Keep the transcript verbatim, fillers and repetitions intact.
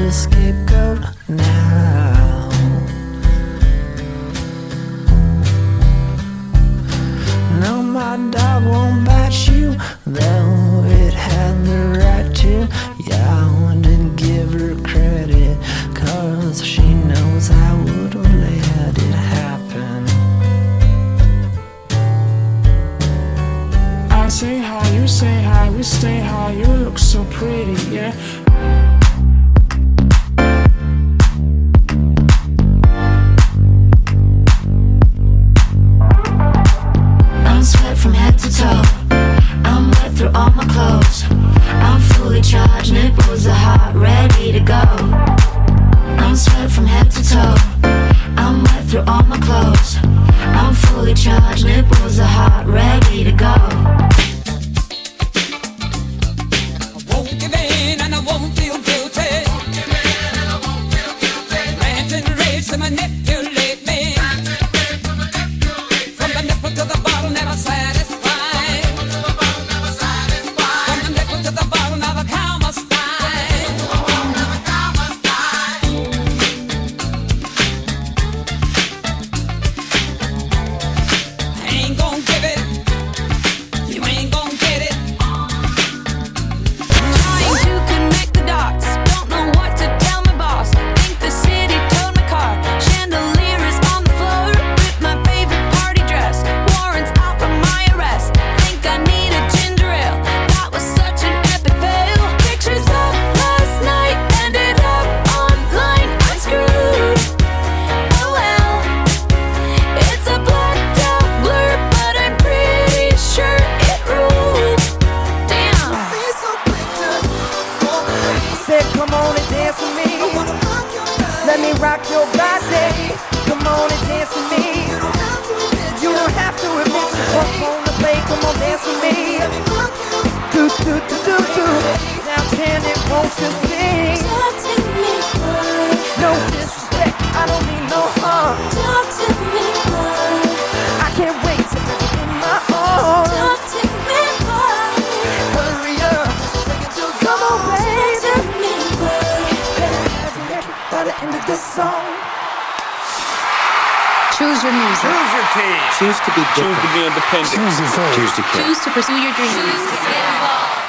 the scapegoat now. No, my dog won't bite you, though it had the right to. Yeah, I wouldn't give her credit, cause she knows I would've let it happen. I say hi, you say hi, we stay high, you look so pretty, yeah. I'm sweat from head to toe, I'm wet through all my clothes. I'm fully charged, nipples are hot, ready to go. I'm sweat from head to toe, I'm wet through all my clothes. I'm fully charged, nipples are hot, ready to go. I won't give in and I won't feel guilty. Rant and rage to manipulate me. From the nipple to the bottle, never satisfied. From the nipple to the bottle, now the cow must die. I ain't gon' give it. You ain't gon' get it. Trying to connect the dots, don't know what to tell my boss. Think the city towed my car, chandelier is on the floor. With my favorite party dress, warrants out for my arrest. Think I need a ginger ale, that was such an epic fail. Pictures of last night ended up online, I'm screwed. Oh well, it's a blacked out blur, but I'm pretty sure it ruled. Damn. Said, come on and dance with me. Let me rock your body. Come on and dance with me. You don't have to admit you come on the play. Come on, dance with me. Do do do do do. Now can it won't you sing? Talk to me, boy. No disrespect, I don't mean no harm. Talk to me, boy. I can't wait to get it in my arms. Talk to me, boy. Hurry up, come on, baby. Talk to me, boy. By the end of this song. Choose your music. Choose your team. Choose to be Choose different. to be independent. Choose to care. Choose to pursue your dreams. Get involved.